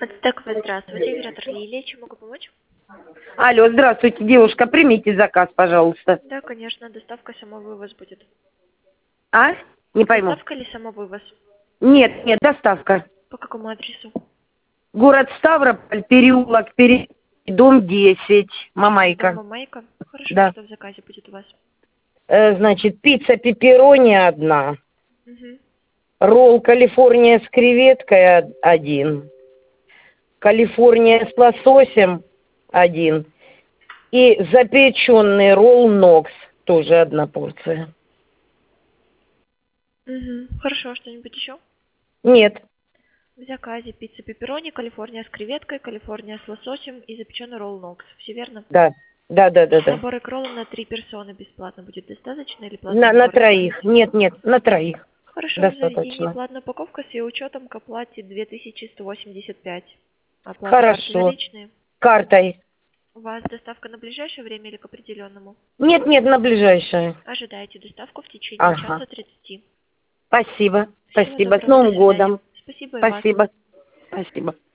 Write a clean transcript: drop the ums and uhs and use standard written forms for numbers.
Ацтекова, здравствуйте. Оператор Лилия. Чем могу помочь? Алло, здравствуйте, девушка, примите заказ, пожалуйста. Да, конечно. Доставка, самовывоз будет. А? Не пойму. Доставка или самовывоз? Нет, нет, доставка. По какому адресу? Город Ставрополь, переулок, дом 10, Дом Мамайка. Мамайка. Хорошо, Да. что в заказе будет у вас? Значит, пицца пепперони одна, Угу. ролл Калифорния с креветкой один, Калифорния с лососем один и запеченный ролл Нокс, тоже одна порция. Угу. Хорошо, что-нибудь еще? Нет, В заказе пицца пепперони, Калифорния с креветкой, Калифорния с лососем и запеченный ролл Нокс. Все верно? да, да. Набор икролл на 3 персоны бесплатно будет достаточно или платный На набор троих. заказать? Нет, нет, на троих. Хорошо, в заведении Достаточно. платная упаковка с ее учетом к оплате 2185. Оплата карты Хорошо. наличные. Картой. У вас доставка на ближайшее время или к определенному? Нет, нет, на ближайшее. Ожидаете доставку в течение Ага. часа 30. Спасибо. Всего Спасибо. С доброго, до Новым свидания. годом. Спасибо и вас. Спасибо. Спасибо.